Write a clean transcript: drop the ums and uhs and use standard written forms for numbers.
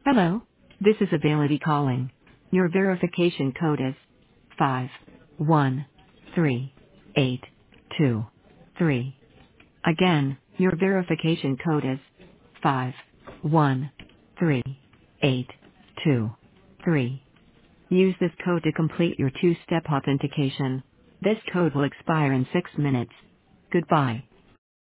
Hello. This is Ability calling. Your verification code is 513823. Again, your verification code is 513823. Use this code to complete your two-step authentication. This code will expire in 6 minutes. Goodbye.